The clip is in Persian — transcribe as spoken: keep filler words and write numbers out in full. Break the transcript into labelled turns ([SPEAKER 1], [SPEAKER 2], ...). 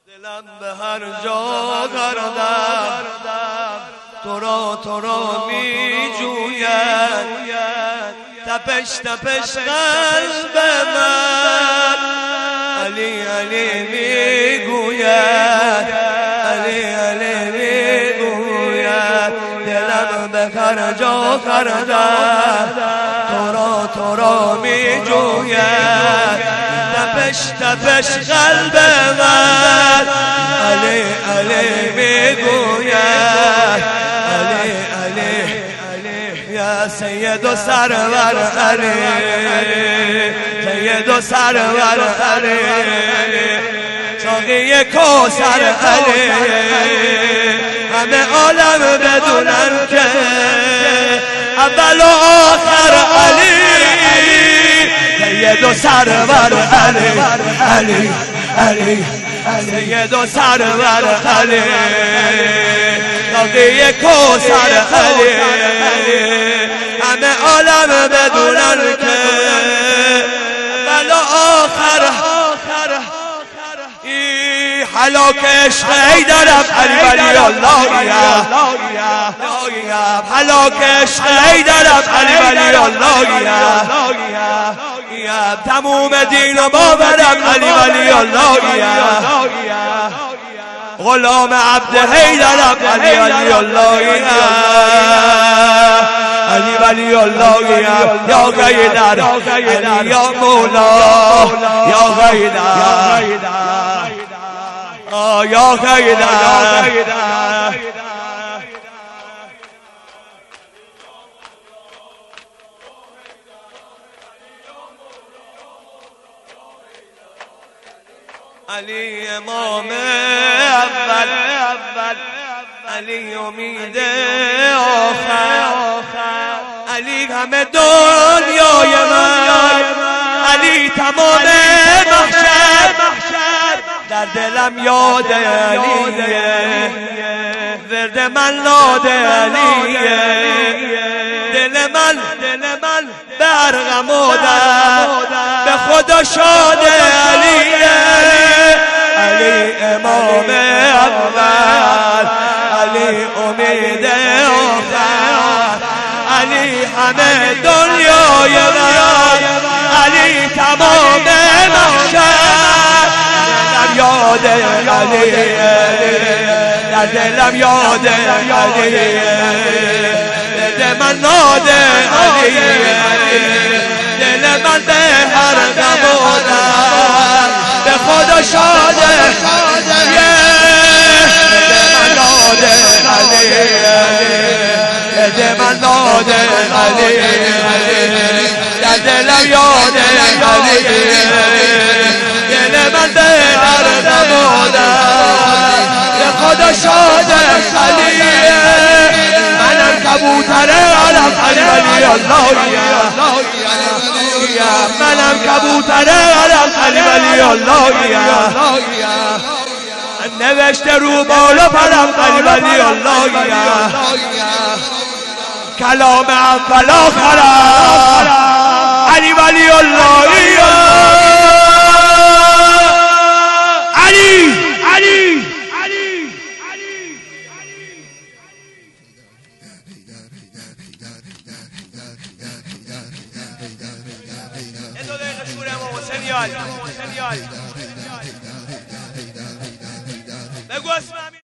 [SPEAKER 1] دلم به هر جا کردم تو را تو را می جوید، تپش تپش قلب من علی علی می گوید، علی علی می گوید. دلم به هر جا کردم تو را تو را می جوید، تپش تپش قلب من علی علی می گوید، علی علی یا سید و سرور علی، سید و سرور علی، ساقی کوثر علی. همه عالم بدونن که اول و آخر علی، سید و سرور علی، علی علی سید و سرور علی، ساقی کوثر علی. همه عالم بدونن که اول و آخر حلاک عشق حیدرم علی ولی الله یا حلاک عشق حیدرم علی ولی الله یا تموم دین و باورم علی ولی الله یا غلام عبد حیدرم علی ولی الله یا علی ولی الله یا یا حیدر علی یا مولا یا حیدر یا حیدر. علی امام اول، علی امید آخر، علی همه دنیای من، علی تمام محشر. در دلم یاد علیه، ورد من ناد علیه، دل من دل من برغمودم به خدا شاد علیه. علی امام اول، علی امید آخر، علی همه دنیای من، علی تمام محشر. یاد علی در دلم یاد علی، دل من ناد علی، دل من به هر غمودم به خدا شاد. دل من ناد علی، دل من ناد علی، در دلم یاد علی، دل من به هر غمودم به خدا شاد علی. منم کبوتر علم علی ولی الله یا، منم کبوتر علم علی ولی الله یا، نوشته رو بالا پرم علی ولی الله یا، کلام اول آخرم علی ولی الله یا. بگو اسمم